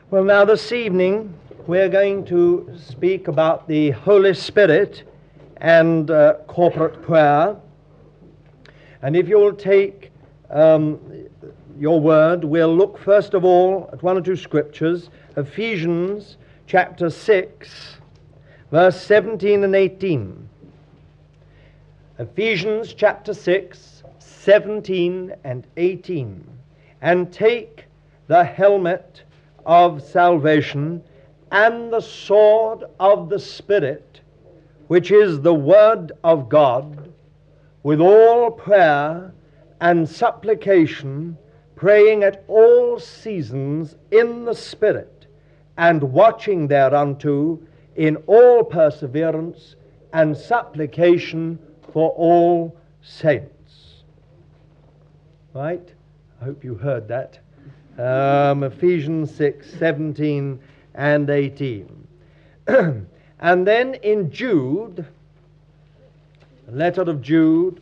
Well, now this evening we're going to speak about the Holy Spirit and corporate prayer. And if you'll take your word, we'll look first of all at one or two scriptures. Ephesians chapter 6, verse 17 and 18. Ephesians chapter 6, 17 and 18. And take the helmet of salvation and the sword of the Spirit, which is the word of God, with all prayer and supplication, praying at all seasons in the Spirit, and watching thereunto in all perseverance and supplication for all saints. Right? I hope you heard that. Ephesians 6, 17 and 18. And then in Jude, the letter of Jude,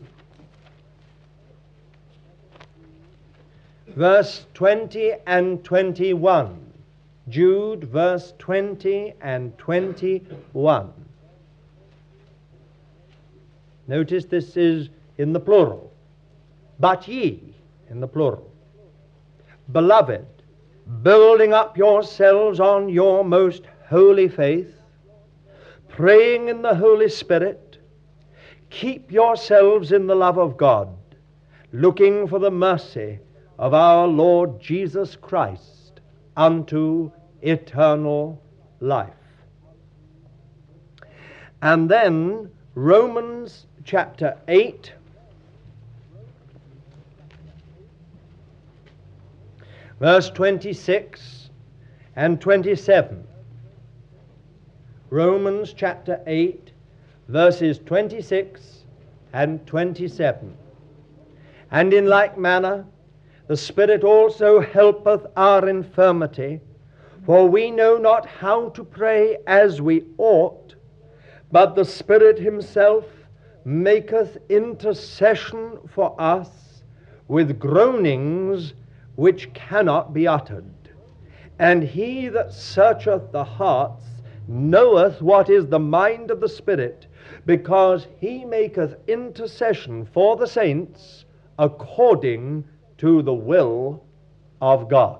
verse 20 and 21. Jude, verse 20 and 21. Notice this is in the plural. But ye, in the plural. Beloved, building up yourselves on your most holy faith, praying in the Holy Spirit, keep yourselves in the love of God, looking for the mercy of our Lord Jesus Christ unto eternal life. And then Romans chapter 8, verse 26 and 27. Romans chapter 8, verses 26 and 27. And in like manner, the Spirit also helpeth our infirmity, for we know not how to pray as we ought, but the Spirit himself maketh intercession for us with groanings which cannot be uttered. And he that searcheth the hearts knoweth what is the mind of the Spirit, because he maketh intercession for the saints according to the will of God.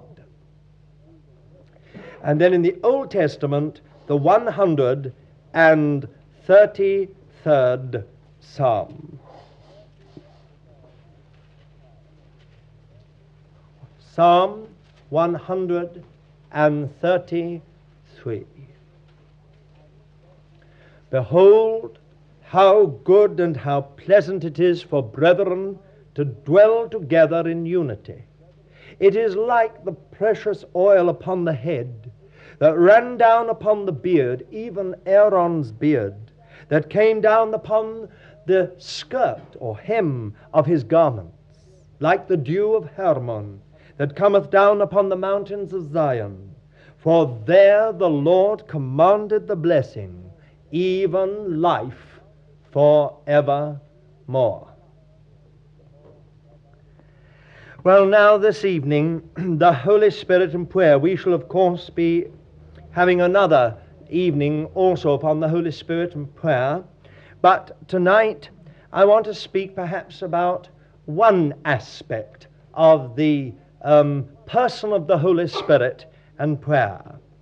And then in the Old Testament, the 133rd Psalm. Psalm 133. Behold, how good and how pleasant it is for brethren to dwell together in unity. It is like the precious oil upon the head that ran down upon the beard, even Aaron's beard, that came down upon the skirt or hem of his garments, like the dew of Hermon, that cometh down upon the mountains of Zion. For there the Lord commanded the blessing, even life forevermore. Well, now this evening, the Holy Spirit and prayer. We shall, of course, be having another evening also upon the Holy Spirit and prayer. But tonight, I want to speak perhaps about one aspect of the person of the Holy Spirit and prayer.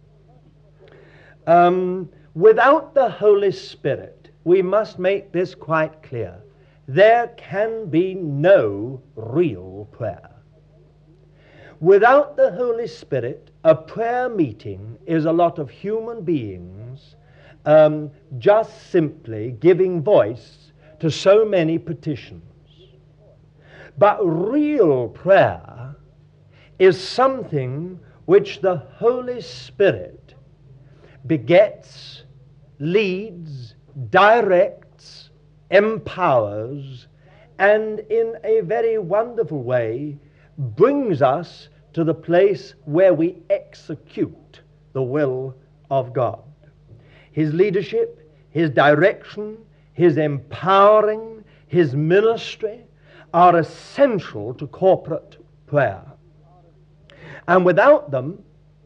Without the Holy Spirit, we must make this quite clear, there can be no real prayer. Without the Holy Spirit, a prayer meeting is a lot of human beings just simply giving voice to so many petitions. But real prayer is something which the Holy Spirit begets, leads, directs, empowers, and in a very wonderful way brings us to the place where we execute the will of God. His leadership, his direction, his empowering, his ministry are essential to corporate prayer. And without them,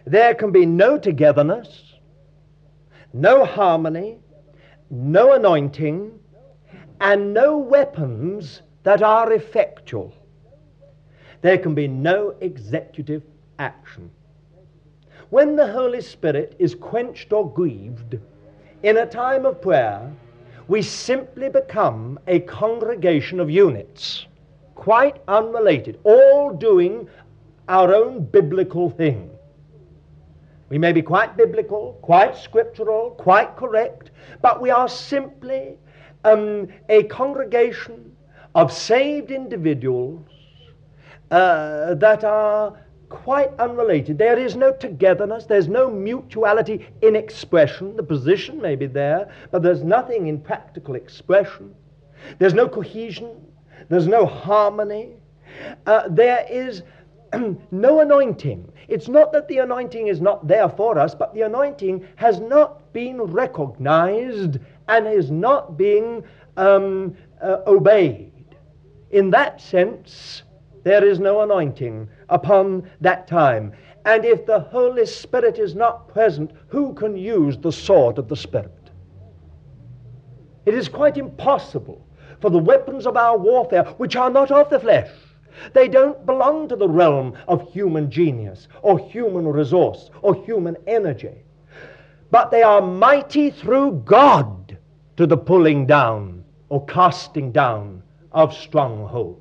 there can be no togetherness, no harmony, no anointing, and no weapons that are effectual. There can be no executive action. When the Holy Spirit is quenched or grieved in a time of prayer, we simply become a congregation of units, quite unrelated, all doing our own biblical thing. We may be quite biblical, quite scriptural, quite correct, but we are simply a congregation of saved individuals that are quite unrelated. There is no togetherness, there's no mutuality in expression. The position may be there, but there's nothing in practical expression. There's no cohesion, there's no harmony. There is no anointing. It's not that the anointing is not there for us, but the anointing has not been recognized and is not being obeyed. In that sense, there is no anointing upon that time. And if the Holy Spirit is not present, who can use the sword of the Spirit? It is quite impossible for the weapons of our warfare, which are not of the flesh, they don't belong to the realm of human genius or human resource or human energy, but they are mighty through God to the pulling down or casting down of strongholds.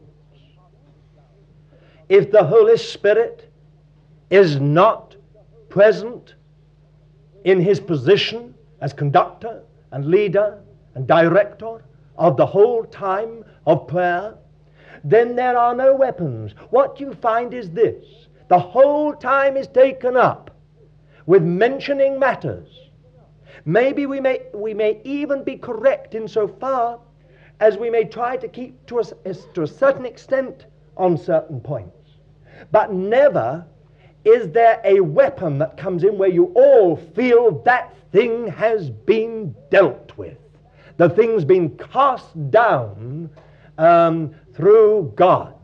If the Holy Spirit is not present in his position as conductor and leader and director of the whole time of prayer, then there are no weapons. What you find is this: the whole time is taken up with mentioning matters. Maybe we may even be correct in so far as we may try to keep to a certain extent on certain points. But never is there a weapon that comes in where you all feel that thing has been dealt with. The thing's been cast down through God.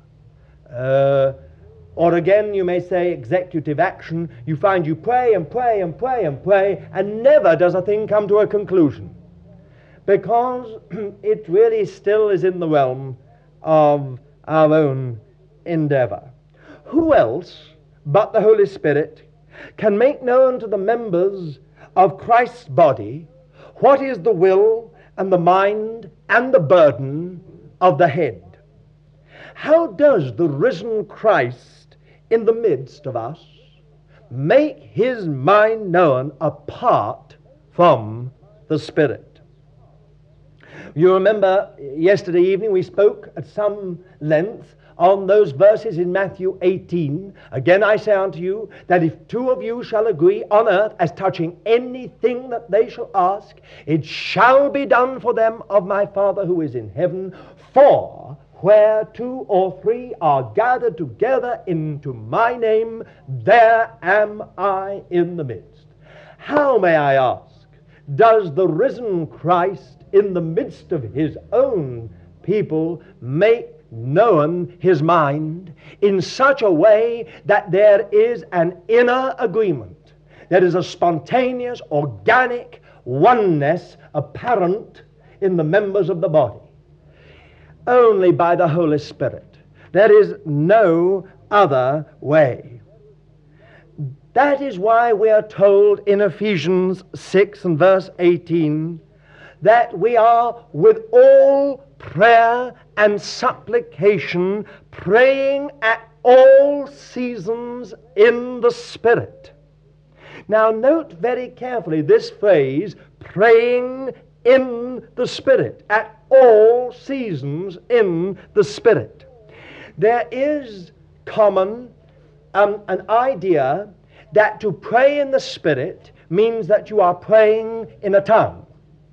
Or again, you may say executive action. You find you pray and pray and pray and pray, and never does a thing come to a conclusion, because it really still is in the realm of our own endeavor. Who else but the Holy Spirit can make known to the members of Christ's body what is the will and the mind and the burden of the head? How does the risen Christ in the midst of us make his mind known apart from the Spirit? You remember yesterday evening we spoke at some length on those verses in Matthew 18. Again I say unto you, that if two of you shall agree on earth as touching anything that they shall ask, it shall be done for them of my Father who is in heaven. For where two or three are gathered together into my name, there am I in the midst. How, may I ask, does the risen Christ in the midst of his own people make known his mind in such a way that there is an inner agreement? There is a spontaneous, organic oneness apparent in the members of the body. Only by the Holy Spirit. There is no other way. That is why we are told in Ephesians 6 and verse 18 that we are with all prayer and supplication praying at all seasons in the Spirit. Now note very carefully this phrase, praying in the Spirit, at all seasons in the Spirit. There is common an idea that to pray in the Spirit means that you are praying in a tongue.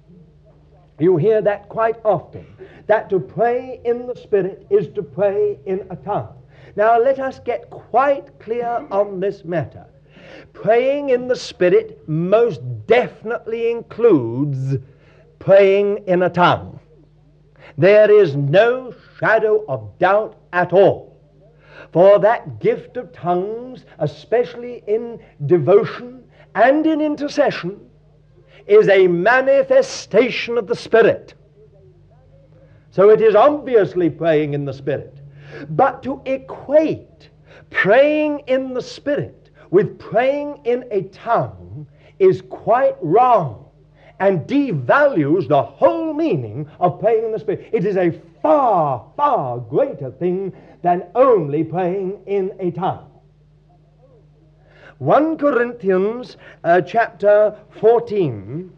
You hear that quite often, that to pray in the Spirit is to pray in a tongue. Now let us get quite clear on this matter. Praying in the Spirit most definitely includes praying in a tongue. There is no shadow of doubt at all. For that gift of tongues, especially in devotion and in intercession, is a manifestation of the Spirit. So it is obviously praying in the Spirit. But to equate praying in the Spirit with praying in a tongue is quite wrong and devalues the whole meaning of praying in the Spirit. It is a far, far greater thing than only praying in a tongue. 1 Corinthians chapter 14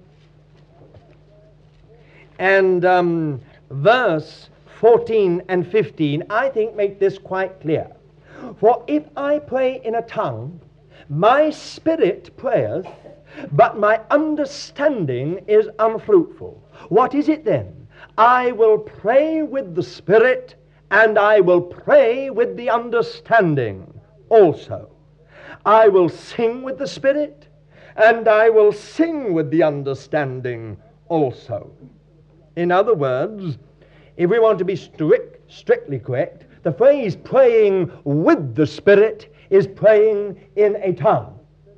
and verse 14 and 15, I think, make this quite clear. For if I pray in a tongue, my spirit prayeth, but my understanding is unfruitful. What is it then? I will pray with the Spirit, and I will pray with the understanding also. I will sing with the Spirit, and I will sing with the understanding also. In other words, if we want to be strictly correct, the phrase praying with the Spirit is praying in a tongue.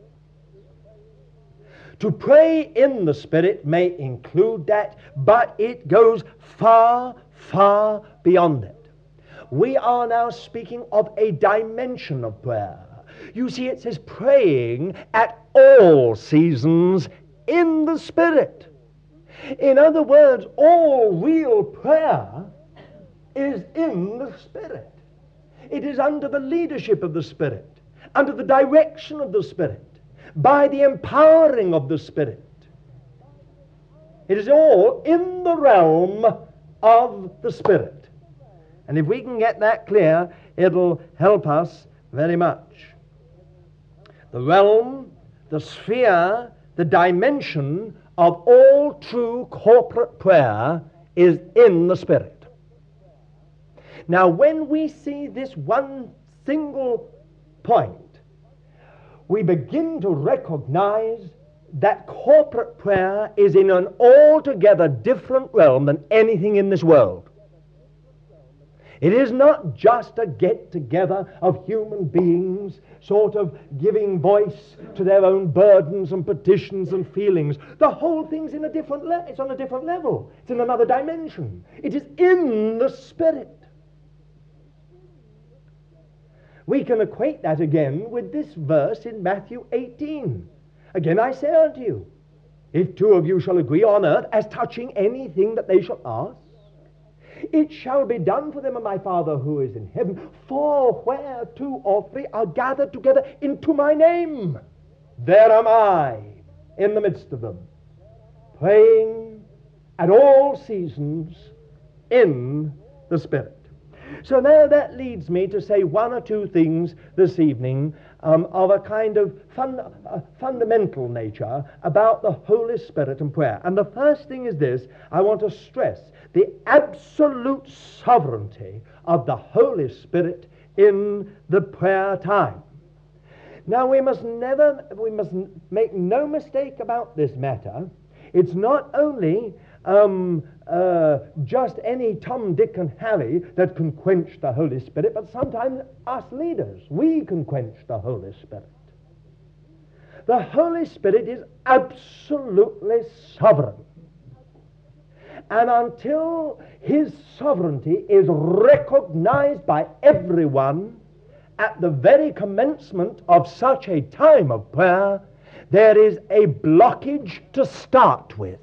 To pray in the Spirit may include that, but it goes far, far beyond it. We are now speaking of a dimension of prayer. You see, it says praying at all seasons in the Spirit. In other words, all real prayer is in the Spirit. It is under the leadership of the Spirit, under the direction of the Spirit, by the empowering of the Spirit. It is all in the realm of the Spirit. And if we can get that clear, it'll help us very much. The realm, the sphere, the dimension of all true corporate prayer is in the Spirit. Now, when we see this one single point, we begin to recognize that corporate prayer is in an altogether different realm than anything in this world. It is not just a get-together of human beings sort of giving voice to their own burdens and petitions and feelings. The whole thing's in a different it's on a different level. It's in another dimension. It is in the Spirit. We can equate that again with this verse in Matthew 18. Again I say unto you, if two of you shall agree on earth as touching anything that they shall ask, it shall be done for them of my Father who is in heaven. For where two or three are gathered together into my name, there am I in the midst of them, praying at all seasons in the Spirit. So now that leads me to say one or two things this evening of a kind of fundamental nature about the Holy Spirit and prayer. And the first thing is this: I want to stress the absolute sovereignty of the Holy Spirit in the prayer time. Now we must make no mistake about this matter. It's not only just any Tom, Dick, and Harry that can quench the Holy Spirit, but sometimes us leaders, we can quench the Holy Spirit. The Holy Spirit is absolutely sovereign. And until his sovereignty is recognized by everyone at the very commencement of such a time of prayer, there is a blockage to start with.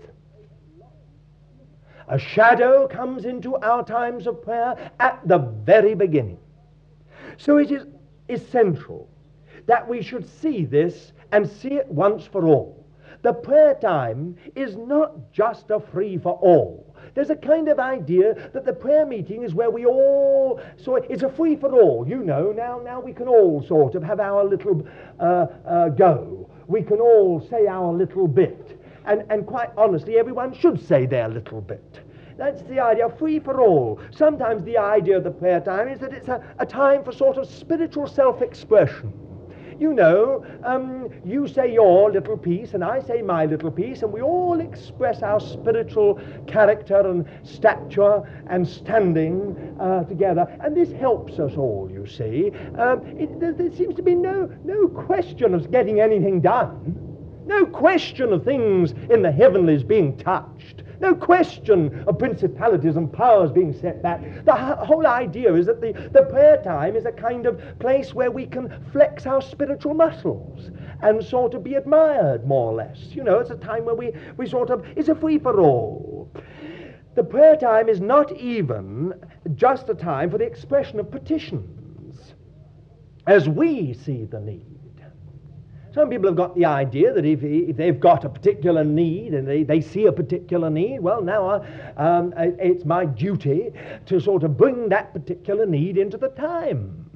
A shadow comes into our times of prayer at the very beginning. So it is essential that we should see this and see it once for all. The prayer time is not just a free-for-all. There's a kind of idea that the prayer meeting is where we all, so it's a free-for-all, you know. Now we can all sort of have our little go. We can all say our little bit. And quite honestly, everyone should say their little bit. That's the idea, free for all. Sometimes the idea of the prayer time is that it's a time for sort of spiritual self-expression. You know, you say your little piece and I say my little piece, and we all express our spiritual character and stature and standing together, and this helps us all, you see. There seems to be no question of getting anything done. No question of things in the heavenlies being touched. No question of principalities and powers being set back. The whole idea is that the prayer time is a kind of place where we can flex our spiritual muscles and sort of be admired, more or less. You know, it's a time where we sort of, it's a free-for-all. The prayer time is not even just a time for the expression of petitions, as we see the need. Some people have got the idea that if they've got a particular need and they see a particular need, well, now it's my duty to sort of bring that particular need into the time.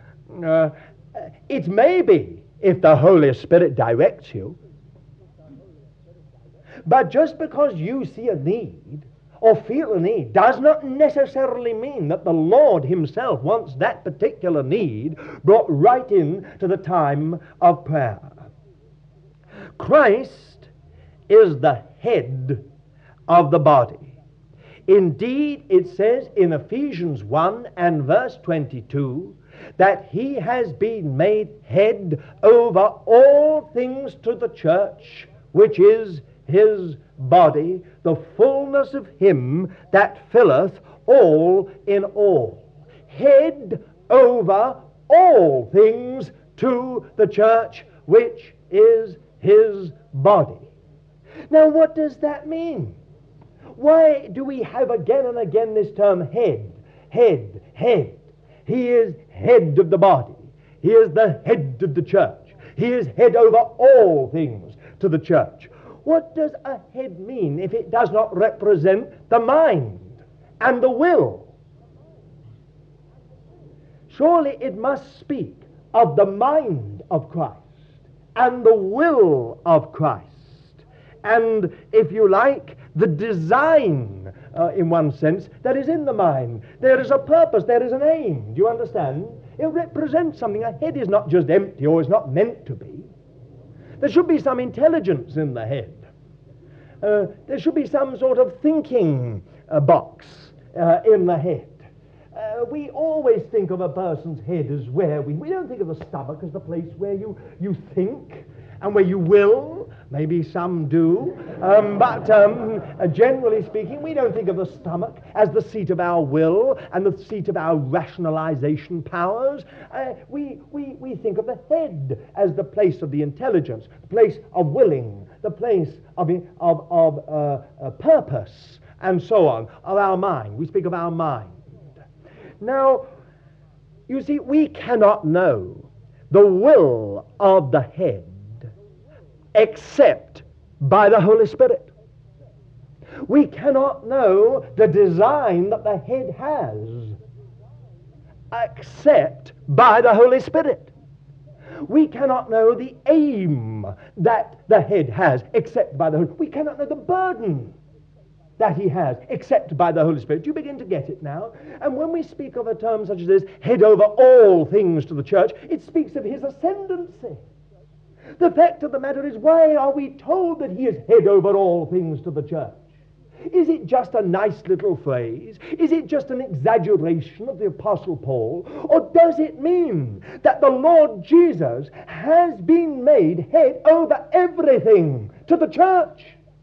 It may be if the Holy Spirit directs you, but just because you see a need or feel a need does not necessarily mean that the Lord himself wants that particular need brought right in to the time of prayer. Christ is the head of the body. Indeed, it says in Ephesians 1 and verse 22 that he has been made head over all things to the church, which is his body, the fullness of him that filleth all in all. Head over all things to the church, which is his body. Now, what does that mean? Why do we have again and again this term head, head, head? He is head of the body. He is the head of the church. He is head over all things to the church. What does a head mean if it does not represent the mind and the will? Surely it must speak of the mind of Christ and the will of Christ, and, if you like, the design, in one sense, that is in the mind. There is a purpose, there is an aim. Do you understand? It represents something. A head is not just empty or is not meant to be. There should be some intelligence in the head. There should be some sort of thinking box in the head. We always think of a person's head as where we don't think of the stomach as the place where you think and where you will. Maybe some do. But generally speaking, we don't think of the stomach as the seat of our will and the seat of our rationalization powers. We think of the head as the place of the intelligence, the place of willing, the place of purpose, and so on, of our mind. We speak of our mind. Now, you see, we cannot know the will of the head except by the Holy Spirit. We cannot know the design that the head has except by the Holy Spirit. We cannot know the aim that the head has except by the Holy Spirit. We cannot know the burden that he has except by the Holy Spirit. Do you begin to get it now? And when we speak of a term such as this, head over all things to the church, it speaks of his ascendancy. The fact of the matter is, why are we told that he is head over all things to the church? Is it just a nice little phrase? Is it just an exaggeration of the Apostle Paul? Or does it mean that the Lord Jesus has been made head over everything to the church?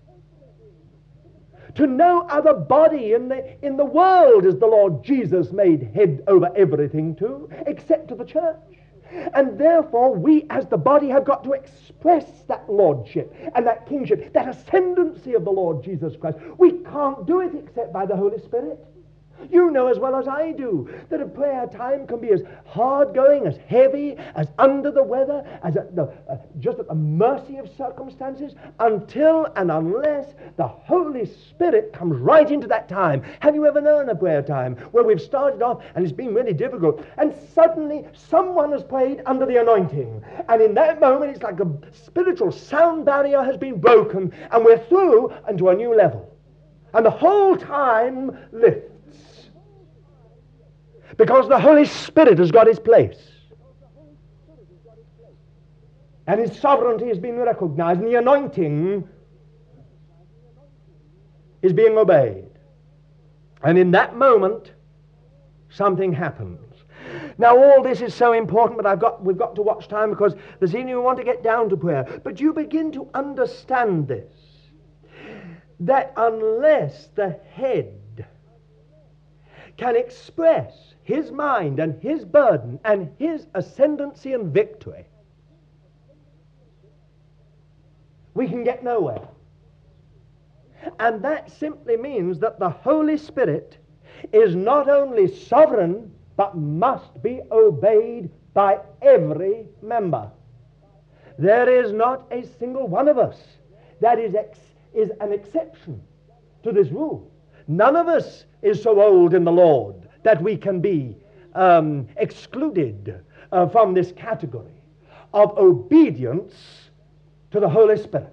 To no other body in the world is the Lord Jesus made head over everything to, except to the church. And therefore, we as the body have got to express that lordship and that kingship, that ascendancy of the Lord Jesus Christ. We can't do it except by the Holy Spirit. You know as well as I do that a prayer time can be as hard-going, as heavy, as under the weather, as just at the mercy of circumstances, until and unless the Holy Spirit comes right into that time. Have you ever known a prayer time where we've started off and it's been really difficult, and suddenly someone has prayed under the anointing, and in that moment it's like a spiritual sound barrier has been broken, and we're through into a new level, and the whole time lifts. Because the Holy Spirit has got his place. And his sovereignty is being recognized, and the anointing is being obeyed. And in that moment, something happens. Now, all this is so important, but we've got to watch time, because this evening we want to get down to prayer. But you begin to understand this, that unless the head can express his mind and his burden and his ascendancy and victory, we can get nowhere. And that simply means that the Holy Spirit is not only sovereign, but must be obeyed by every member. There is not a single one of us that is an exception to this rule. None of us is so old in the Lord that we can be excluded from this category of obedience to the Holy Spirit.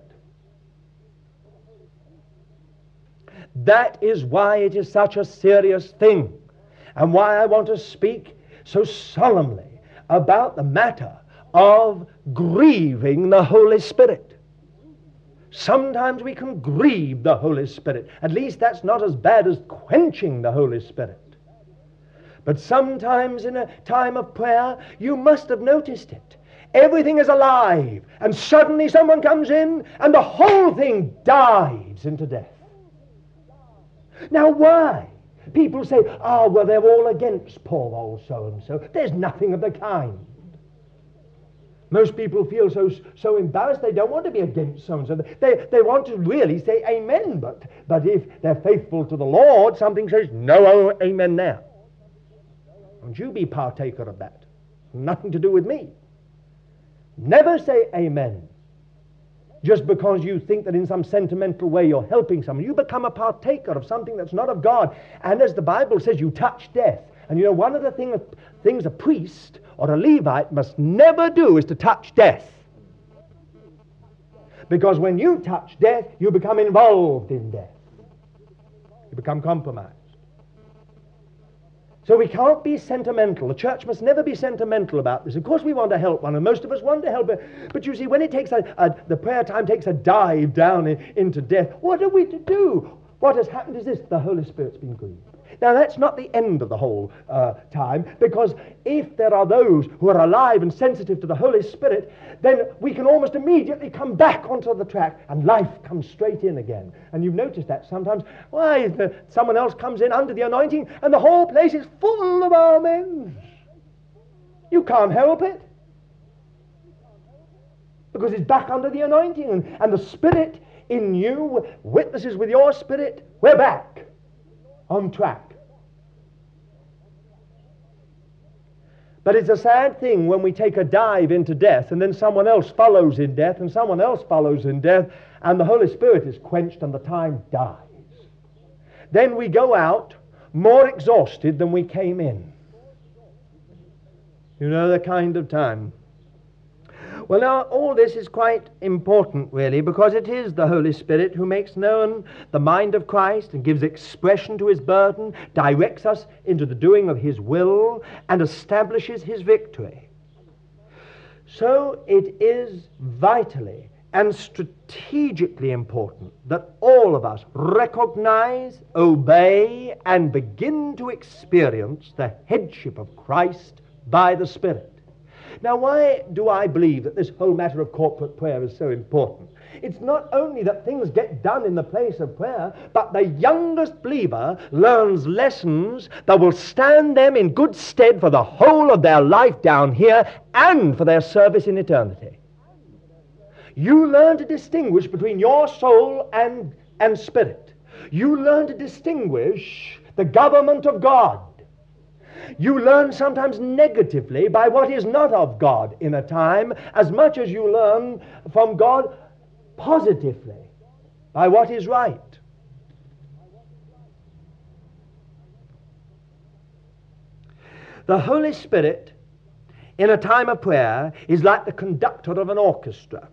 That is why it is such a serious thing, and why I want to speak so solemnly about the matter of grieving the Holy Spirit. Sometimes we can grieve the Holy Spirit. At least that's not as bad as quenching the Holy Spirit. But sometimes in a time of prayer, you must have noticed it. Everything is alive, and suddenly someone comes in, and the whole thing dives into death. Now why? People say, well, they're all against poor old so-and-so. There's nothing of the kind. Most people feel so embarrassed, they don't want to be against so-and-so. They want to really say amen, but if they're faithful to the Lord, something says, no amen there. Don't you be partaker of that. Nothing to do with me. Never say amen just because you think that in some sentimental way you're helping someone. You become a partaker of something that's not of God. And as the Bible says, you touch death. And you know, one of the things a priest or a Levite must never do is to touch death. Because when you touch death, you become involved in death. You become compromised. So we can't be sentimental. The church must never be sentimental about this. Of course we want to help one, and most of us want to help it. But you see, when it takes the prayer time takes a dive down into death, what are we to do? What has happened is this: the Holy Spirit's been grieved. Now that's not the end of the whole time, because if there are those who are alive and sensitive to the Holy Spirit, then we can almost immediately come back onto the track and life comes straight in again. And you've noticed that sometimes. Someone else comes in under the anointing and the whole place is full of amens. You can't help it, because it's back under the anointing, and the Spirit in you witnesses with your spirit, we're back on track. But it's a sad thing when we take a dive into death, and then someone else follows in death, and someone else follows in death, and the Holy Spirit is quenched and the time dies. Then we go out more exhausted than we came in. You know the kind of time. Well, now, all this is quite important, really, because it is the Holy Spirit who makes known the mind of Christ and gives expression to his burden, directs us into the doing of his will, and establishes his victory. So it is vitally and strategically important that all of us recognize, obey, and begin to experience the headship of Christ by the Spirit. Now, why do I believe that this whole matter of corporate prayer is so important? It's not only that things get done in the place of prayer, but the youngest believer learns lessons that will stand them in good stead for the whole of their life down here and for their service in eternity. You learn to distinguish between your soul and spirit. You learn to distinguish the government of God. You learn sometimes negatively by what is not of God in a time, as much as you learn from God positively by what is right. The Holy Spirit in a time of prayer is like the conductor of an orchestra.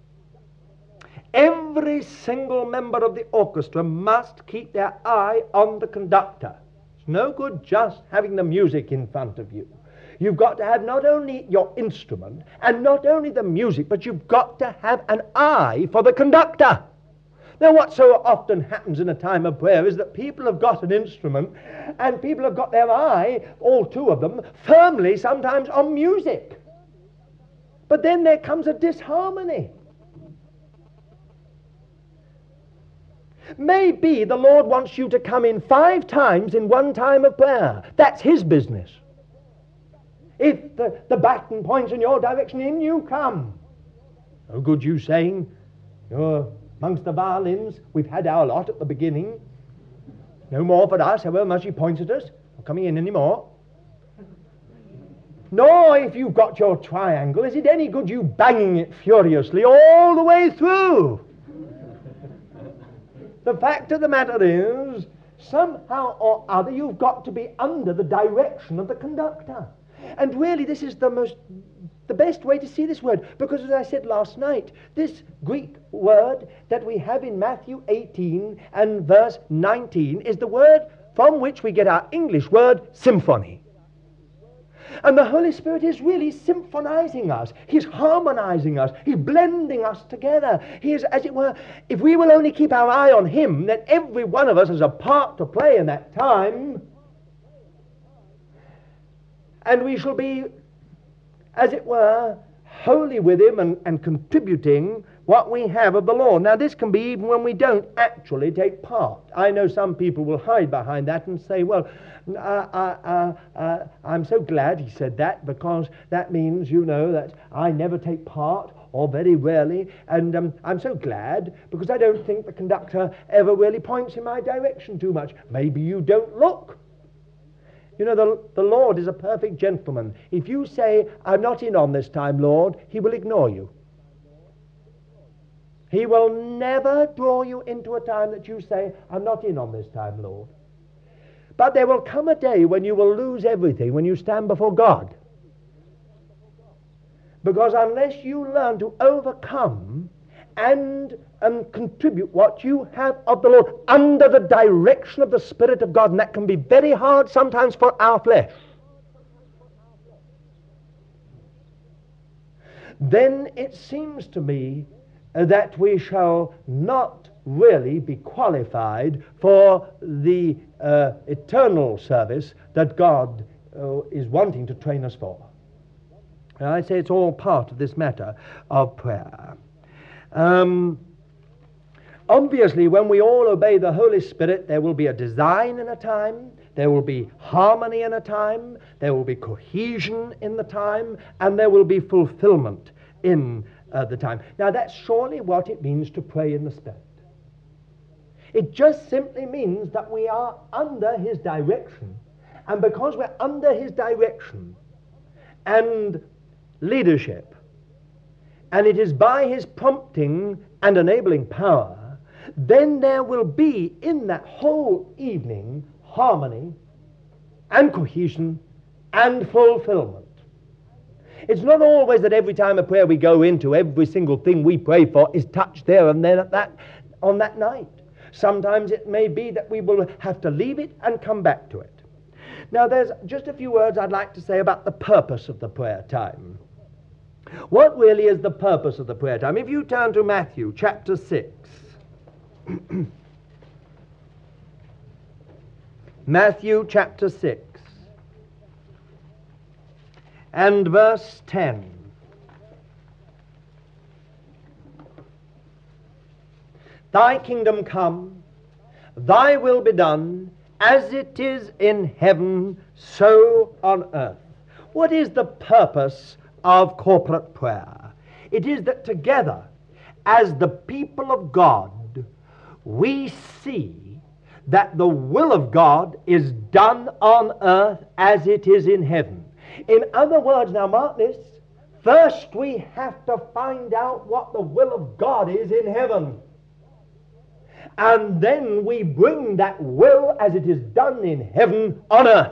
Every single member of the orchestra must keep their eye on the conductor. It's no good just having the music in front of you. You've got to have not only your instrument and not only the music, but you've got to have an eye for the conductor. Now, what so often happens in a time of prayer is that people have got an instrument and people have got their eye, all two of them, firmly sometimes on music. But then there comes a disharmony. Maybe the Lord wants you to come in 5 times in one time of prayer. That's his business. If the baton points in your direction, in you come. No good you saying, you're amongst the violins, we've had our lot at the beginning. No more for us, however much he points at us. Not coming in any more. Nor if you've got your triangle, is it any good you banging it furiously all the way through? The fact of the matter is, somehow or other, you've got to be under the direction of the conductor. And really, this is the best way to see this word, because as I said last night, this Greek word that we have in Matthew 18 and verse 19 is the word from which we get our English word symphony. And the Holy Spirit is really symphonizing us. He's harmonizing us. He's blending us together. He is, as it were, if we will only keep our eye on him, then every one of us has a part to play in that time. And we shall be, as it were, wholly with him and contributing what we have of the Lord. Now, this can be even when we don't actually take part. I know some people will hide behind that and say, well, I'm so glad he said that, because that means, you know, that I never take part, or very rarely, and I'm so glad because I don't think the conductor ever really points in my direction too much. Maybe you don't look. You know, the Lord is a perfect gentleman. If you say, I'm not in on this time, Lord, he will ignore you. He will never draw you into a time that you say, I'm not in on this time, Lord. But there will come a day when you will lose everything, when you stand before God. Because unless you learn to overcome and contribute what you have of the Lord under the direction of the Spirit of God, and that can be very hard sometimes for our flesh, then it seems to me that we shall not really be qualified for the eternal service that God is wanting to train us for. And I say it's all part of this matter of prayer. Obviously, when we all obey the Holy Spirit, there will be a design in a time, there will be harmony in a time, there will be cohesion in the time, and there will be fulfillment in the time. Now, that's surely what it means to pray in the Spirit. It just simply means that we are under his direction, and because we're under his direction and leadership, and it is by his prompting and enabling power, then there will be in that whole evening harmony and cohesion and fulfillment. It's not always that every time of prayer we go into, every single thing we pray for is touched there and then on that night. Sometimes it may be that we will have to leave it and come back to it. Now, there's just a few words I'd like to say about the purpose of the prayer time. What really is the purpose of the prayer time? If you turn to Matthew chapter 6, Matthew chapter 6 and verse 10. Thy kingdom come, thy will be done, as it is in heaven, so on earth. What is the purpose of corporate prayer? It is that together, as the people of God, we see that the will of God is done on earth as it is in heaven. In other words, now mark this, first we have to find out what the will of God is in heaven. And then we bring that will as it is done in heaven on earth.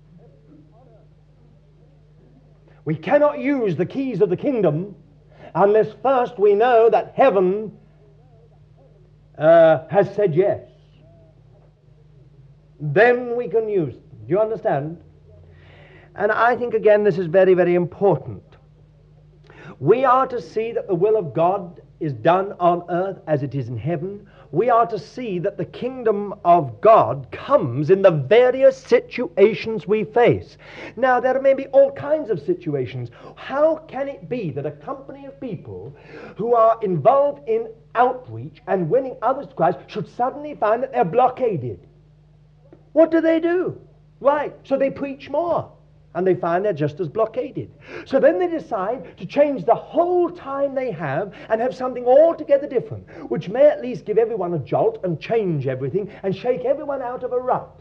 We cannot use the keys of the kingdom unless first we know that heaven has said yes. Then we can use them. Do you understand? And I think, again, this is very, very important. We are to see that the will of God is done on earth as it is in heaven. We are to see that the kingdom of God comes in the various situations we face. Now, there may be all kinds of situations. How can it be that a company of people who are involved in outreach and winning others to Christ should suddenly find that they're blockaded? What do? Right, so they preach more. And they find they're just as blockaded. So then they decide to change the whole time they have and have something altogether different, which may at least give everyone a jolt and change everything and shake everyone out of a rut.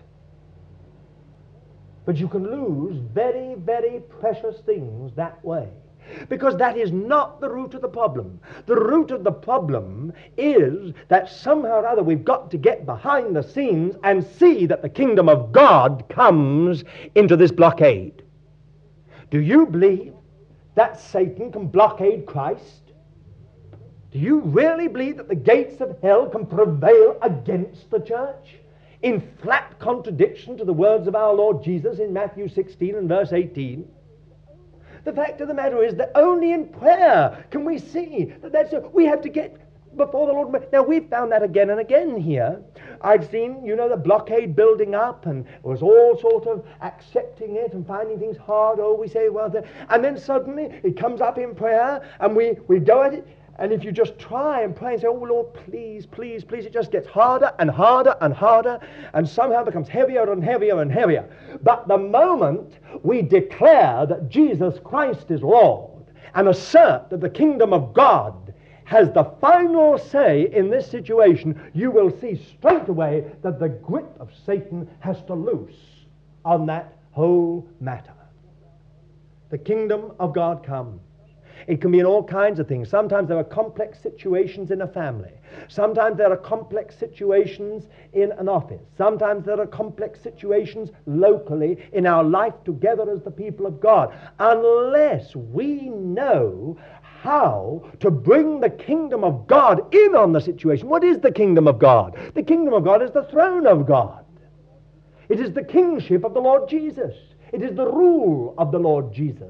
But you can lose very, very precious things that way, because that is not the root of the problem. The root of the problem is that somehow or other we've got to get behind the scenes and see that the kingdom of God comes into this blockade. Do you believe that Satan can blockade Christ? Do you really believe that the gates of hell can prevail against the church? In flat contradiction to the words of our Lord Jesus in Matthew 16 and verse 18. The fact of the matter is that only in prayer can we see that we have to get before the Lord. Now, we've found that again and again here. I've seen, the blockade building up, and it was all sort of accepting it and finding things hard. Oh, we say, well, and then suddenly it comes up in prayer, and we go at it. And if you just try and pray and say, oh, Lord, please, please, please, it just gets harder and harder and harder, and somehow becomes heavier and heavier and heavier. But the moment we declare that Jesus Christ is Lord and assert that the kingdom of God has the final say in this situation, you will see straight away that the grip of Satan has to loose on that whole matter. The kingdom of God comes. It can be in all kinds of things. Sometimes there are complex situations in a family. Sometimes there are complex situations in an office. Sometimes there are complex situations locally in our life together as the people of God. Unless we know how to bring the kingdom of God in on the situation. What is the kingdom of God? The kingdom of God is the throne of God. It is the kingship of the Lord Jesus. It is the rule of the Lord Jesus.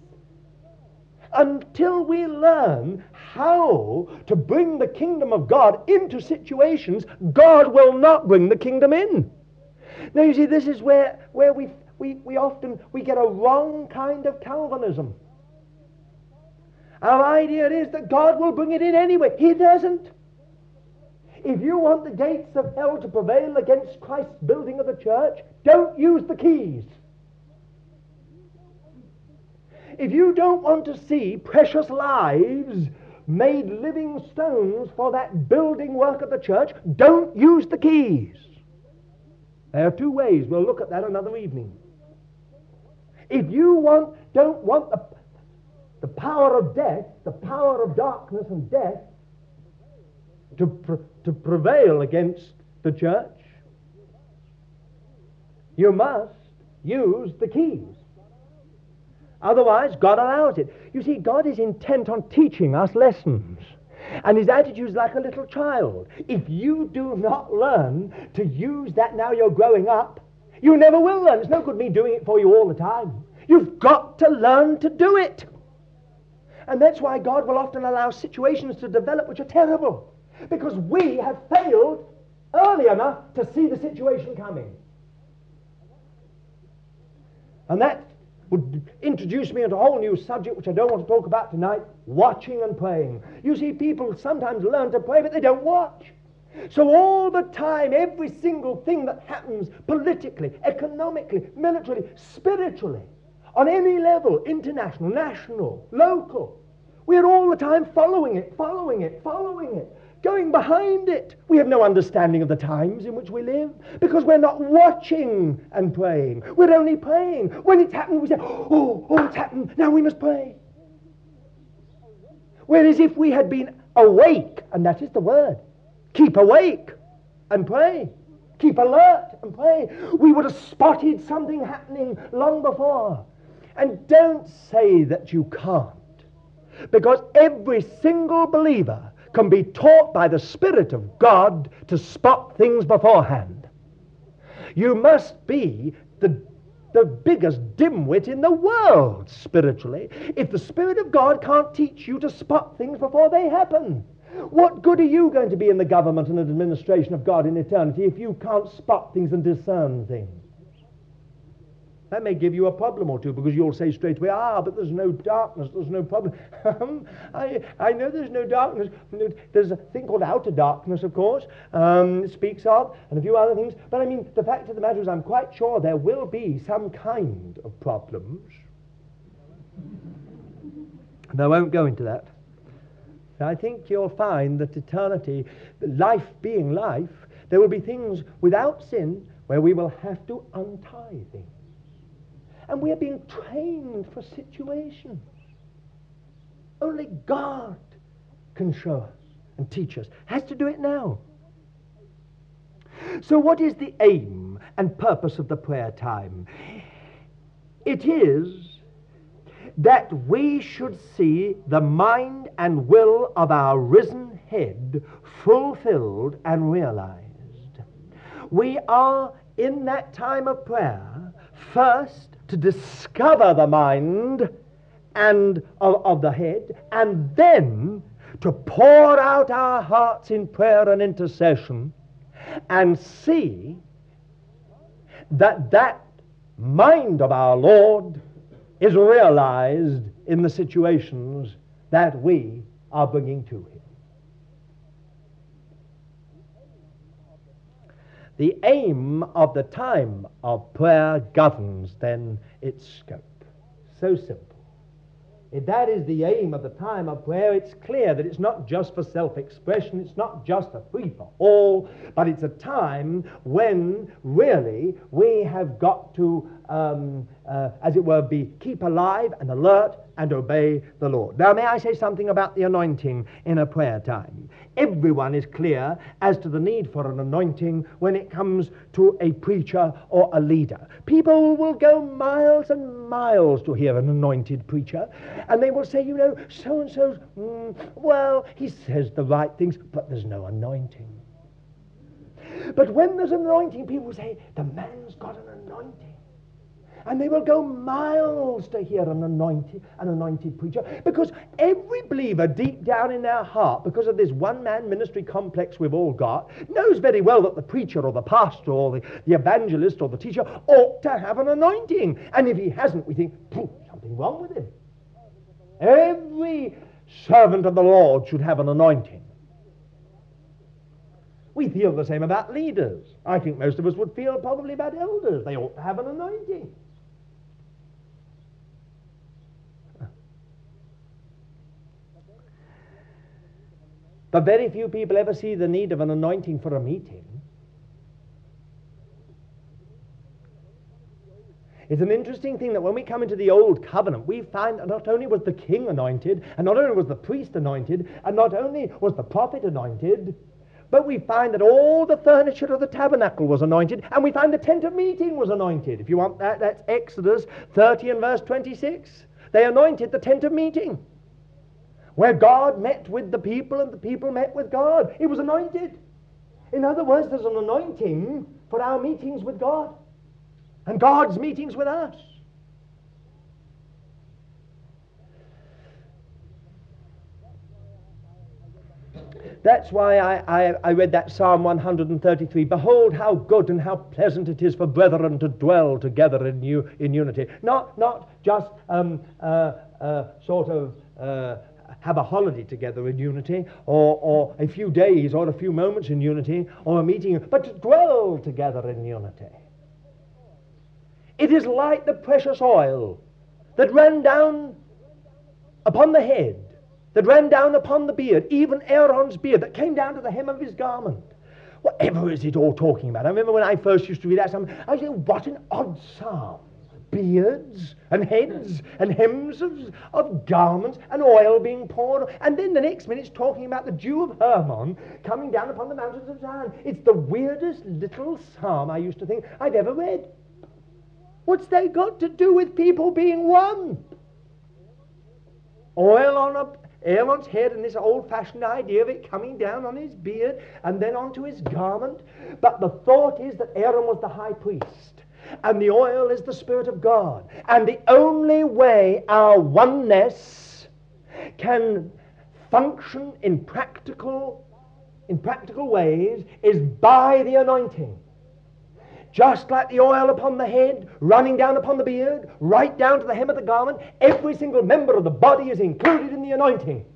Until we learn how to bring the kingdom of God into situations, God will not bring the kingdom in. Now, you see, this is where we often get a wrong kind of Calvinism. Our idea is that God will bring it in anyway. He doesn't. If you want the gates of hell to prevail against Christ's building of the church, don't use the keys. If you don't want to see precious lives made living stones for that building work of the church, don't use the keys. There are two ways. We'll look at that another evening. If you don't want the power of death, the power of darkness and death to prevail against the church, you must use the keys. Otherwise, God allows it. You see, God is intent on teaching us lessons. And his attitude is like a little child. If you do not learn to use that now you're growing up, you never will learn. It's no good me doing it for you all the time. You've got to learn to do it. And that's why God will often allow situations to develop which are terrible. Because we have failed early enough to see the situation coming. And that would introduce me into a whole new subject which I don't want to talk about tonight, watching and praying. You see, people sometimes learn to pray, but they don't watch. So all the time, every single thing that happens politically, economically, militarily, spiritually, on any level, international, national, local, we are all the time following it, going behind it. We have no understanding of the times in which we live because we're not watching and praying. We're only praying. When it's happened, we say, oh, it's happened, now we must pray. Whereas if we had been awake, and that is the word, keep awake and pray, keep alert and pray, we would have spotted something happening long before. And don't say that you can't, because every single believer can be taught by the Spirit of God to spot things beforehand. You must be the the biggest dimwit in the world spiritually if the Spirit of God can't teach you to spot things before they happen. What good are you going to be in the government and administration of God in eternity if you can't spot things and discern things? That may give you a problem or two, because you'll say straight away, but there's no darkness, there's no problem. I know there's no darkness. There's a thing called outer darkness, of course, it speaks of, and a few other things. But I mean, the fact of the matter is, I'm quite sure there will be some kind of problems. And I won't go into that. I think you'll find that eternity, life being life, there will be things without sin where we will have to untie things. And we are being trained for situations. Only God can show us and teach us. Has to do it now. So what is the aim and purpose of the prayer time? It is that we should see the mind and will of our risen head fulfilled and realized. We are in that time of prayer first to discover the mind and of the head, and then to pour out our hearts in prayer and intercession and see that that mind of our Lord is realized in the situations that we are bringing to Him. The aim of the time of prayer governs then its scope. So simple. If that is the aim of the time of prayer, it's clear that it's not just for self-expression, it's not just a free-for-all, but it's a time when really we have got to, as it were, keep alive and alert and obey the Lord. Now, may I say something about the anointing in a prayer time? Everyone is clear as to the need for an anointing when it comes to a preacher or a leader. People will go miles and miles to hear an anointed preacher, and they will say, so-and-so's, well, he says the right things, but there's no anointing. But when there's an anointing, people say, the man's got an anointing. And they will go miles to hear an anointed preacher, because every believer deep down in their heart, because of this one-man ministry complex we've all got, knows very well that the preacher or the pastor or the evangelist or the teacher ought to have an anointing. And if he hasn't, we think, something wrong with him. Every servant of the Lord should have an anointing. We feel the same about leaders. I think most of us would feel probably about elders. They ought to have an anointing. But very few people ever see the need of an anointing for a meeting. It's an interesting thing that when we come into the Old Covenant, we find that not only was the king anointed, and not only was the priest anointed, and not only was the prophet anointed, but we find that all the furniture of the tabernacle was anointed, and we find the tent of meeting was anointed. If you want that, that's Exodus 30 and verse 26. They anointed the tent of meeting, where God met with the people and the people met with God. It was anointed. In other words, there's an anointing for our meetings with God and God's meetings with us. That's why I read that Psalm 133. Behold how good and how pleasant it is for brethren to dwell together in unity. Not just have a holiday together in unity, or a few days or a few moments in unity, or a meeting, but to dwell together in unity. It is like the precious oil that ran down upon the head, that ran down upon the beard, even Aaron's beard, that came down to the hem of his garment. Whatever is it all talking about? I remember when I first used to read that psalm, I said, what an odd psalm. Beards and heads and hems of garments and oil being poured. And then the next minute it's talking about the dew of Hermon coming down upon the mountains of Zion. It's the weirdest little psalm, I used to think, I've ever read. What's that got to do with people being one? Oil on Aaron's head, and this old-fashioned idea of it coming down on his beard and then onto his garment. But the thought is that Aaron was the high priest, And the oil is the Spirit of God. And the only way our oneness can function in practical ways is by the anointing. Just like the oil upon the head, running down upon the beard, right down to the hem of the garment, every single member of the body is included in the anointing.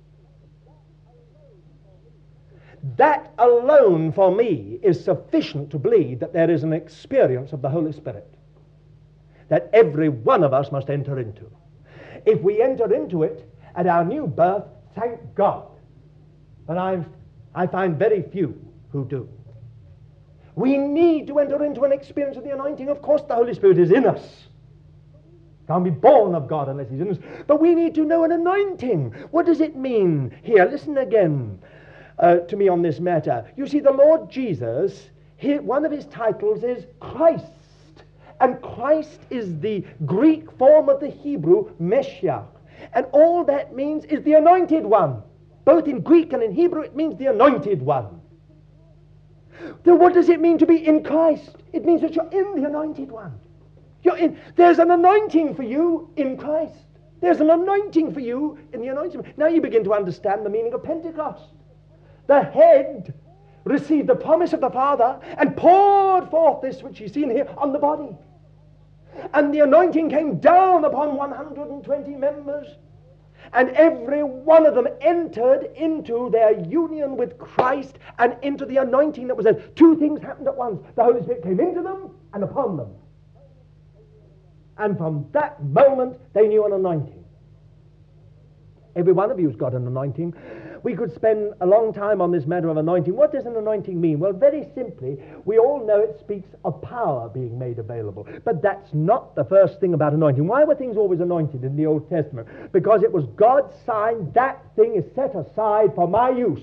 That alone for me is sufficient to believe that there is an experience of the Holy Spirit that every one of us must enter into. If we enter into it at our new birth, thank God. And I find very few who do. We need to enter into an experience of the anointing. Of course the Holy Spirit is in us. Can't be born of God unless he's in us. But we need to know an anointing. What does it mean here? Listen again to me on this matter. You see, the Lord Jesus, one of his titles is Christ. And Christ is the Greek form of the Hebrew, Meshiach. And all that means is the anointed one. Both in Greek and in Hebrew, it means the anointed one. Then what does it mean to be in Christ? It means that you're in the anointed one. There's an anointing for you in Christ. There's an anointing for you in the anointed one. Now you begin to understand the meaning of Pentecost. The head received the promise of the Father and poured forth this which is seen here on the body. And the anointing came down upon 120 members. And every one of them entered into their union with Christ and into the anointing that was there. Two things happened at once. The Holy Spirit came into them and upon them. And from that moment, they knew an anointing. Every one of you's got an anointing. We could spend a long time on this matter of anointing. What does an anointing mean? Well, very simply, we all know it speaks of power being made available. But that's not the first thing about anointing. Why were things always anointed in the Old Testament? Because it was God's sign, that thing is set aside for my use.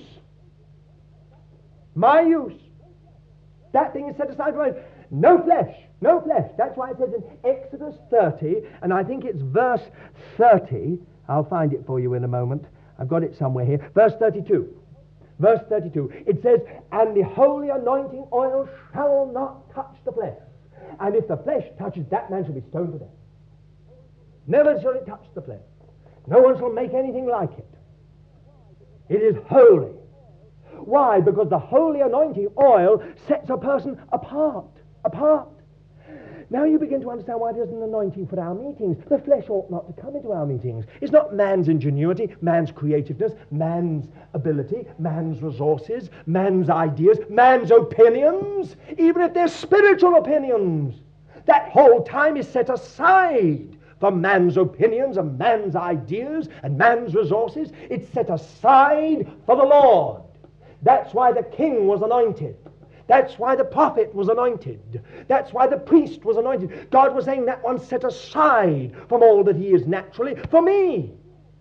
My use. That thing is set aside for my use. No flesh. No flesh. That's why it says in Exodus 30, and I think it's verse 30. I'll find it for you in a moment. I've got it somewhere here. Verse 32. Verse 32. It says, and the holy anointing oil shall not touch the flesh. And if the flesh touches, that man shall be stoned to death. Never shall it touch the flesh. No one shall make anything like it. It is holy. Why? Because the holy anointing oil sets a person apart. Apart. Now you begin to understand why there's an anointing for our meetings. The flesh ought not to come into our meetings. It's not man's ingenuity, man's creativeness, man's ability, man's resources, man's ideas, man's opinions, even if they're spiritual opinions. That whole time is set aside for man's opinions and man's ideas and man's resources. It's set aside for the Lord. That's why the king was anointed. That's why the prophet was anointed. That's why the priest was anointed. God was saying that one's set aside from all that he is naturally for me.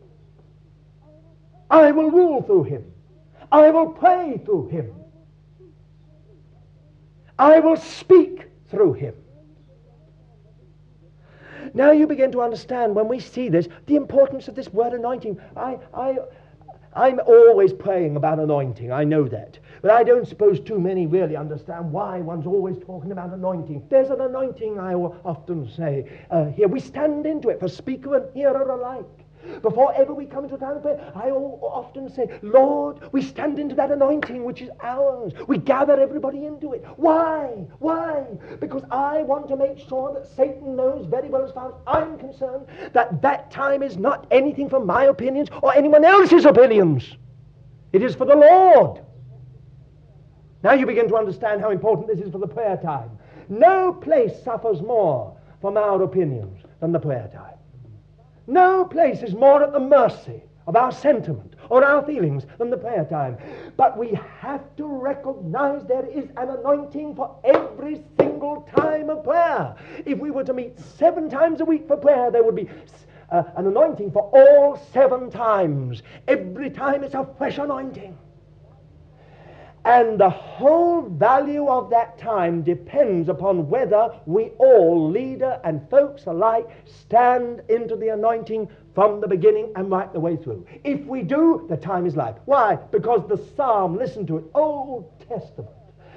I will rule through him. I will pray through him. I will speak through him. Now you begin to understand, when we see this, the importance of this word anointing. I'm always praying about anointing, I know that. But I don't suppose too many really understand why one's always talking about anointing. There's an anointing, I will often say, here. We stand into it for speaker and hearer alike. Before ever we come into a time of prayer, I often say, Lord, we stand into that anointing which is ours. We gather everybody into it. Why? Why? Because I want to make sure that Satan knows very well, as far as I'm concerned, that that time is not anything for my opinions or anyone else's opinions. It is for the Lord. Now you begin to understand how important this is for the prayer time. No place suffers more from our opinions than the prayer time. No place is more at the mercy of our sentiment or our feelings than the prayer time. But we have to recognize there is an anointing for every single time of prayer. If we were to meet 7 times a week for prayer, there would be an anointing for all 7 times. Every time it's a fresh anointing. And the whole value of that time depends upon whether we all, leader and folks alike, stand into the anointing from the beginning and right the way through. If we do, the time is life. Why? Because the psalm, listen to it, Old Testament,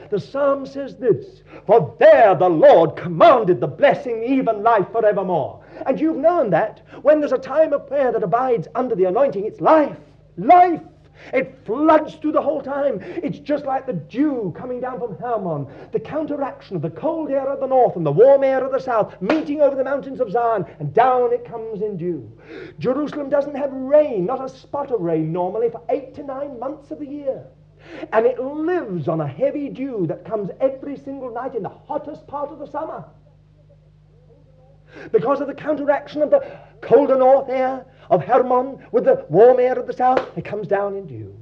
The psalm says this, for there the Lord commanded the blessing, even life forevermore. And you've known that when there's a time of prayer that abides under the anointing, it's life. Life. It floods through the whole time. It's just like the dew coming down from Hermon, the counteraction of the cold air of the north and the warm air of the south, meeting over the mountains of Zion, and down it comes in dew. Jerusalem doesn't have rain, not a spot of rain normally, for 8 to 9 months of the year. And it lives on a heavy dew that comes every single night in the hottest part of the summer. Because of the counteraction of the colder north air of Hermon with the warm air of the south, it comes down in dew.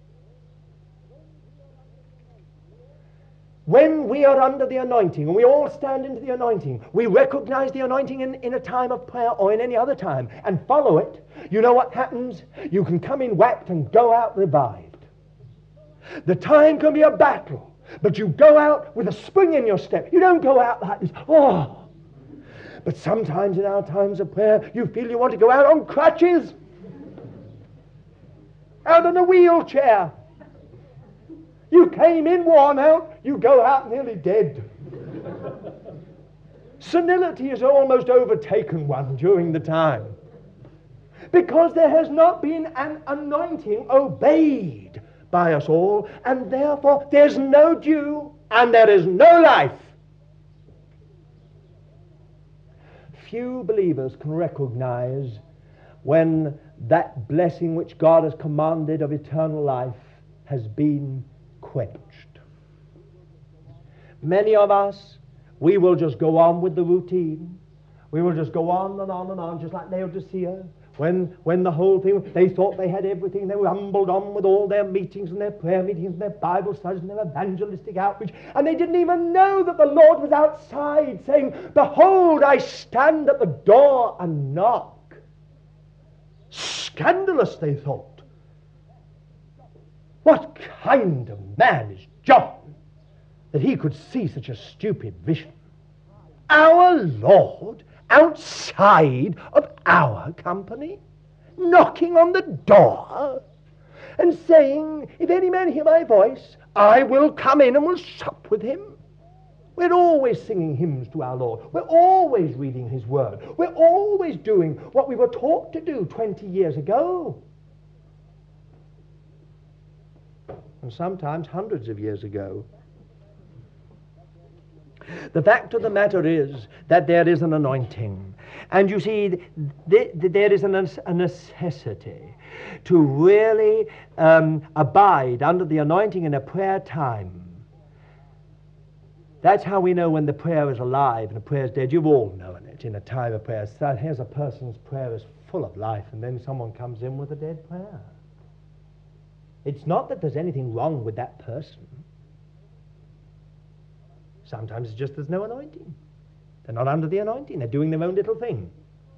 When we are under the anointing, and we all stand into the anointing, we recognize the anointing in a time of prayer or in any other time and follow it, you know what happens? You can come in whacked and go out revived. The time can be a battle, but you go out with a spring in your step. You don't go out like this, oh. But sometimes in our times of prayer, you feel you want to go out on crutches, out in a wheelchair. You came in worn out, you go out nearly dead. Senility has almost overtaken one during the time, because there has not been an anointing obeyed by us all, and therefore there's no dew and there is no life. Few believers can recognize when that blessing which God has commanded of eternal life has been quenched. Many of us, we will just go on with the routine. We will just go on and on and on, just like Laodicea. When the whole thing, they thought they had everything, they rumbled on with all their meetings and their prayer meetings and their Bible studies and their evangelistic outreach, and they didn't even know that the Lord was outside saying, behold, I stand at the door and knock. Scandalous, they thought. What kind of man is John that he could see such a stupid vision? Our Lord outside of our company, knocking on the door and saying, if any man hear my voice, I will come in and will sup with him. We're always singing hymns to our Lord. We're always reading his word. We're always doing what we were taught to do 20 years ago. And sometimes hundreds of years ago. The fact of the matter is that there is an anointing. And you see, there is a necessity to really abide under the anointing in a prayer time. That's how we know when the prayer is alive and the prayer is dead. You've all known it in a time of prayer. So here's a person's prayer is full of life, and then someone comes in with a dead prayer. It's not that there's anything wrong with that person. Sometimes it's just there's no anointing. They're not under the anointing. They're doing their own little thing.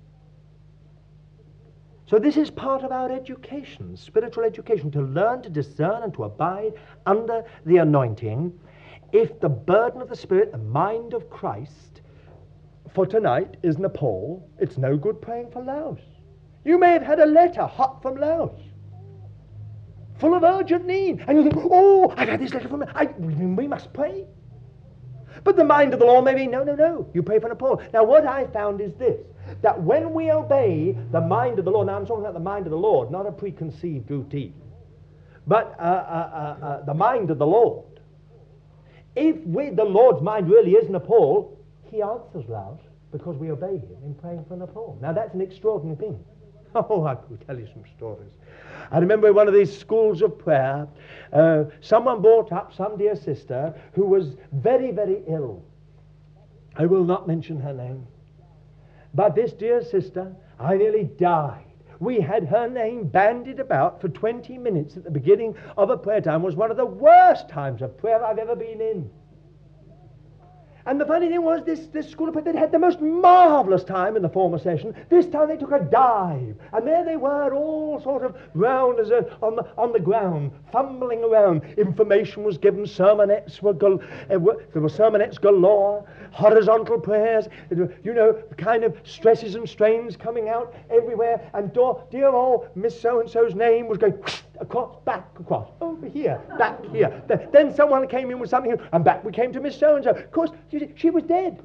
So this is part of our education, spiritual education, to learn to discern and to abide under the anointing. If the burden of the Spirit, the mind of Christ, for tonight is Nepal, it's no good praying for Laos. You may have had a letter hot from Laos, full of urgent need, and you think, oh, I've had this letter from we must pray. But the mind of the Lord may be, no, you pray for Nepal. Now what I found is this, that when we obey the mind of the Lord, now I'm talking about the mind of the Lord, not a preconceived routine, but the mind of the Lord. If the Lord's mind really is Nepal, he answers Laos because we obey him in praying for Nepal. Now that's an extraordinary thing. Oh, I could tell you some stories. I remember one of these schools of prayer, someone brought up some dear sister who was very, very ill. I will not mention her name. But this dear sister, I nearly died. We had her name bandied about for 20 minutes at the beginning of a prayer time. It was one of the worst times of prayer I've ever been in. And the funny thing was, this school of prayer, they had the most marvelous time in the former session. This time they took a dive, and there they were, all sort of round as on the ground, fumbling around. Information was given, sermonettes were there were sermonettes galore, horizontal prayers, kind of stresses and strains coming out everywhere. And dear old Miss So-and-so's name was going across, back, across, over here, back here. Then someone came in with something, and back we came to Miss So-and-so. Of course, you see, she was dead.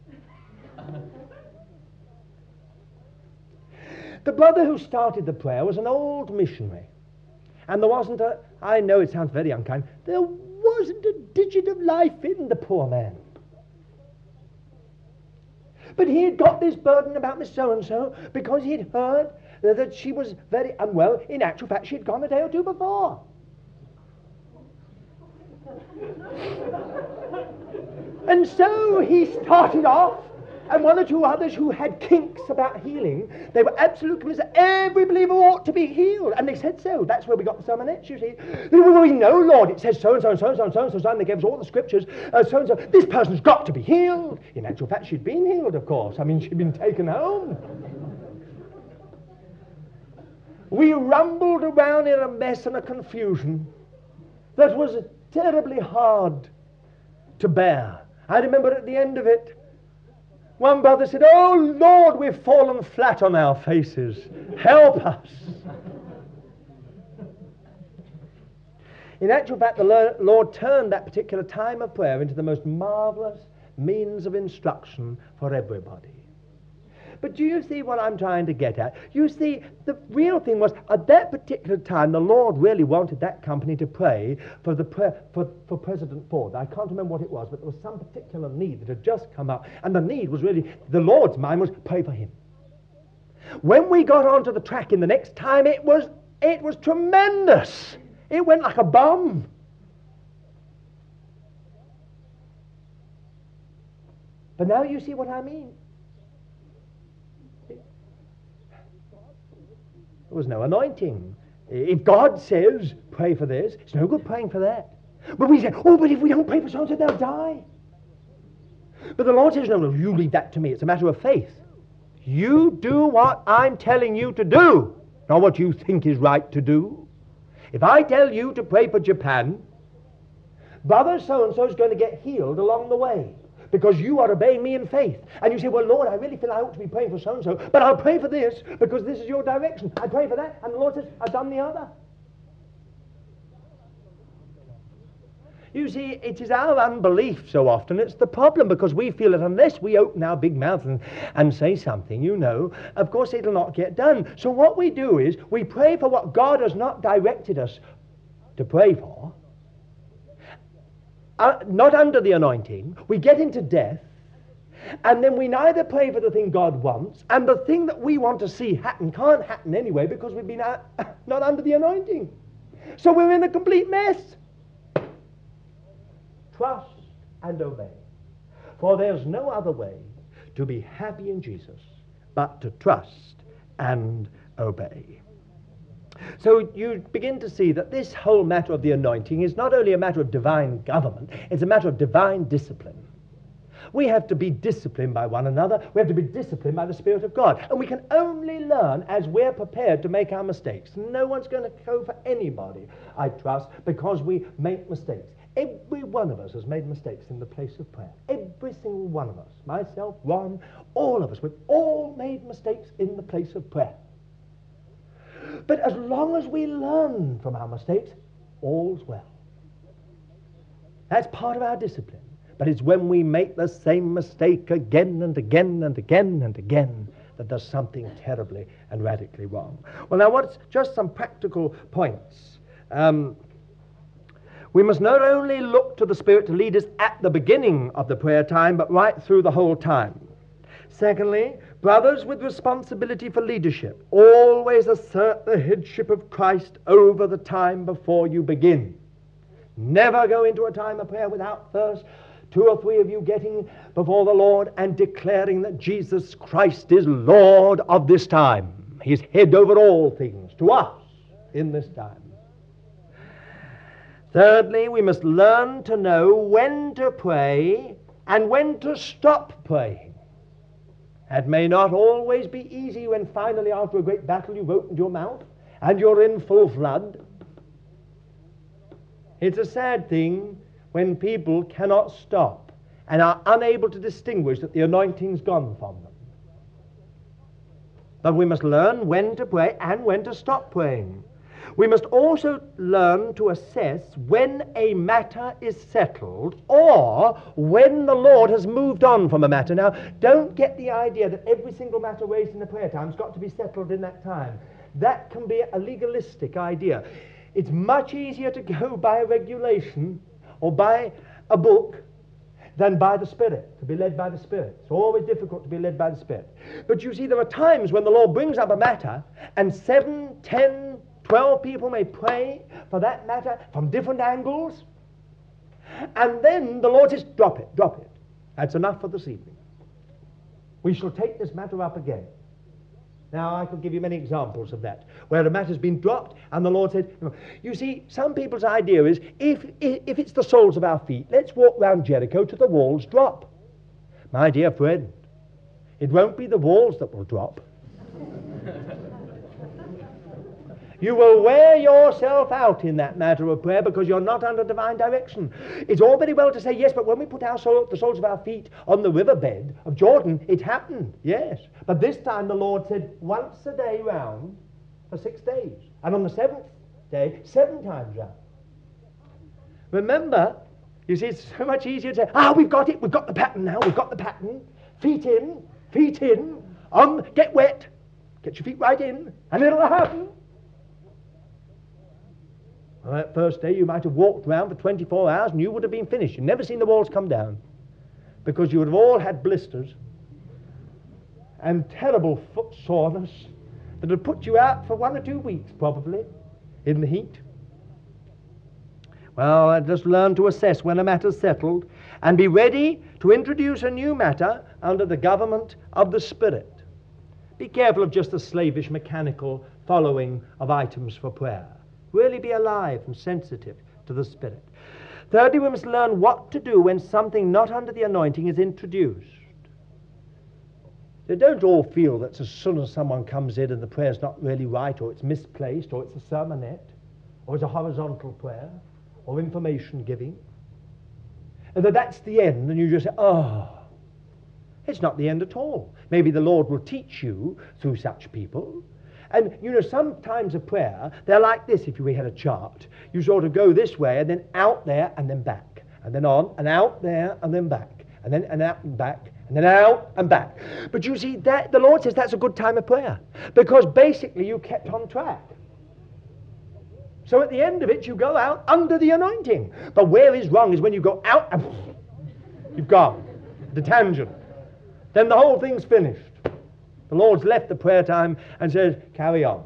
The brother who started the prayer was an old missionary. And there wasn't a, I know it sounds very unkind, there wasn't a digit of life in the poor man. But he had got this burden about Miss So-and-so because he'd heard that she was very unwell. In actual fact, she'd gone a day or two before. And so he started off, and one or two others who had kinks about healing, they were absolutely convinced that every believer ought to be healed. And they said so. That's where we got the sermonettes, you see. Well, we know, Lord, it says so-and-so and so-and-so and so-and-so, and they gave us all the scriptures, so-and-so. This person's got to be healed. In actual fact, she'd been healed, of course. I mean, she'd been taken home. We rumbled around in a mess and a confusion that was terribly hard to bear. I remember at the end of it, one brother said, "Oh, Lord, we've fallen flat on our faces. Help us." In actual fact, the Lord turned that particular time of prayer into the most marvelous means of instruction for everybody. But do you see what I'm trying to get at? You see, the real thing was, at that particular time, the Lord really wanted that company to pray for President Ford. I can't remember what it was, but there was some particular need that had just come up, and the need was really, the Lord's mind was, pray for him. When we got onto the track in the next time, it was tremendous. It went like a bomb. But now you see what I mean. There was no anointing. If God says, pray for this, it's no good praying for that. But we say, oh, but if we don't pray for so-and-so, they'll die. But the Lord says, no, you leave that to me. It's a matter of faith. You do what I'm telling you to do, not what you think is right to do. If I tell you to pray for Japan, brother so-and-so is going to get healed along the way, because you are obeying me in faith. And you say, well, Lord, I really feel I ought to be praying for so-and-so, but I'll pray for this because this is your direction. I pray for that, and the Lord says, I've done the other. You see, it is our unbelief so often. It's the problem, because we feel that unless we open our big mouth and say something, you know, of course it'll not get done. So what we do is we pray for what God has not directed us to pray for. Not under the anointing, we get into death, and then we neither pray for the thing God wants, and the thing that we want to see happen can't happen anyway because we've been not under the anointing. So we're in a complete mess. Trust and obey. For there's no other way to be happy in Jesus but to trust and obey. So you begin to see that this whole matter of the anointing is not only a matter of divine government, it's a matter of divine discipline. We have to be disciplined by one another. We have to be disciplined by the Spirit of God. And we can only learn as we're prepared to make our mistakes. No one's going to go for anybody, I trust, because we make mistakes. Every one of us has made mistakes in the place of prayer. Every single one of us. Myself, Ron, all of us. We've all made mistakes in the place of prayer. But as long as we learn from our mistakes, all's well. That's part of our discipline. But it's when we make the same mistake again and again and again and again that there's something terribly and radically wrong. Well, now, what's just some practical points? We must not only look to the Spirit to lead us at the beginning of the prayer time, but right through the whole time. Secondly, brothers with responsibility for leadership, always assert the headship of Christ over the time before you begin. Never go into a time of prayer without first 2 or 3 of you getting before the Lord and declaring that Jesus Christ is Lord of this time. He's head over all things to us in this time. Thirdly, we must learn to know when to pray and when to stop praying. That may not always be easy when finally after a great battle you've opened your mouth and you're in full flood. It's a sad thing when people cannot stop and are unable to distinguish that the anointing's gone from them. But we must learn when to pray and when to stop praying. We must also learn to assess when a matter is settled or when the Lord has moved on from a matter. Now, don't get the idea that every single matter raised in the prayer time has got to be settled in that time. That can be a legalistic idea. It's much easier to go by a regulation or by a book than by the Spirit, to be led by the Spirit. It's always difficult to be led by the Spirit. But you see, there are times when the Lord brings up a matter and 7, 10, 12 people may pray for that matter from different angles, and then the Lord says, drop it, drop it. That's enough for this evening. We shall take this matter up again. Now, I could give you many examples of that, where a matter's been dropped and the Lord said, you see, some people's idea is, if it's the soles of our feet, let's walk round Jericho till the walls drop. My dear friend, it won't be the walls that will drop. You will wear yourself out in that matter of prayer because you're not under divine direction. It's all very well to say, yes, but when we put the soles of our feet on the riverbed of Jordan, it happened, yes. But this time the Lord said, once a day round for 6 days. And on the 7th day, 7 times round. Remember, you see, it's so much easier to say, we've got it, we've got the pattern now, we've got the pattern. Feet in, get wet, get your feet right in, and it'll happen. Well, that first day you might have walked round for 24 hours and you would have been finished. You'd never seen the walls come down because you would have all had blisters and terrible foot soreness that would put you out for 1 or 2 weeks probably in the heat. Well, I just learn to assess when a matter's settled and be ready to introduce a new matter under the government of the Spirit. Be careful of just the slavish mechanical following of items for prayer. Really be alive and sensitive to the Spirit. Thirdly, we must learn what to do when something not under the anointing is introduced. They don't all feel that as soon as someone comes in and the prayer's not really right, or it's misplaced, or it's a sermonette, or it's a horizontal prayer, or information giving, and that's the end, and you just say, it's not the end at all. Maybe the Lord will teach you through such people. And, sometimes a prayer, they're like this if we had a chart. You sort of go this way, and then out there, and then back. And then on, and out there, and then back. And then and out and back. And then out and back. But you see, that the Lord says that's a good time of prayer. Because basically you kept on track. So at the end of it, you go out under the anointing. But where is wrong is when you go out, and you've gone. The tangent. Then the whole thing's finished. The Lord's left the prayer time and says, carry on.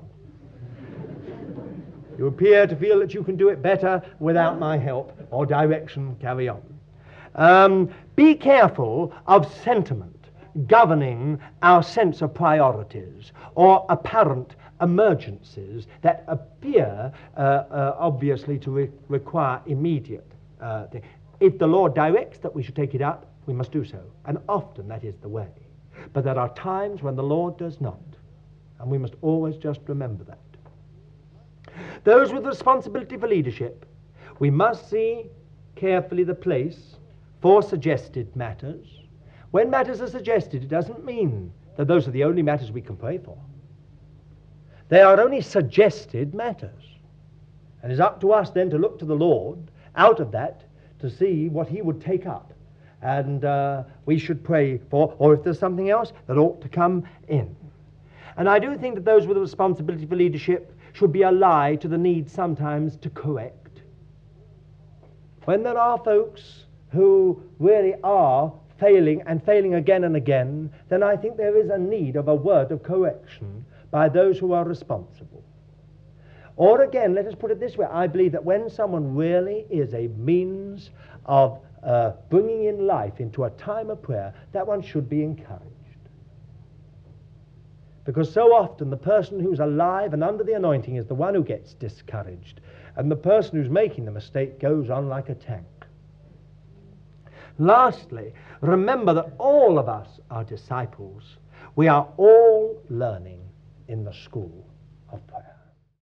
You appear to feel that you can do it better without my help or direction, carry on. Be careful of sentiment governing our sense of priorities or apparent emergencies that appear obviously to require immediate thing. If the Lord directs that we should take it up, we must do so. And often that is the way. But there are times when the Lord does not, and we must always just remember that. Those with responsibility for leadership, we must see carefully the place for suggested matters. When matters are suggested, it doesn't mean that those are the only matters we can pray for. They are only suggested matters. And it's up to us then to look to the Lord out of that to see what he would take up. And we should pray for, or if there's something else that ought to come in. And I do think that those with a responsibility for leadership should be alive to the need sometimes to correct. When there are folks who really are failing and failing again and again, then I think there is a need of a word of correction by those who are responsible. Or again, let us put it this way, I believe that when someone really is a means of bringing in life into a time of prayer, that one should be encouraged. Because so often the person who's alive and under the anointing is the one who gets discouraged, and the person who's making the mistake goes on like a tank. Lastly, remember that all of us are disciples. We are all learning in the school of prayer.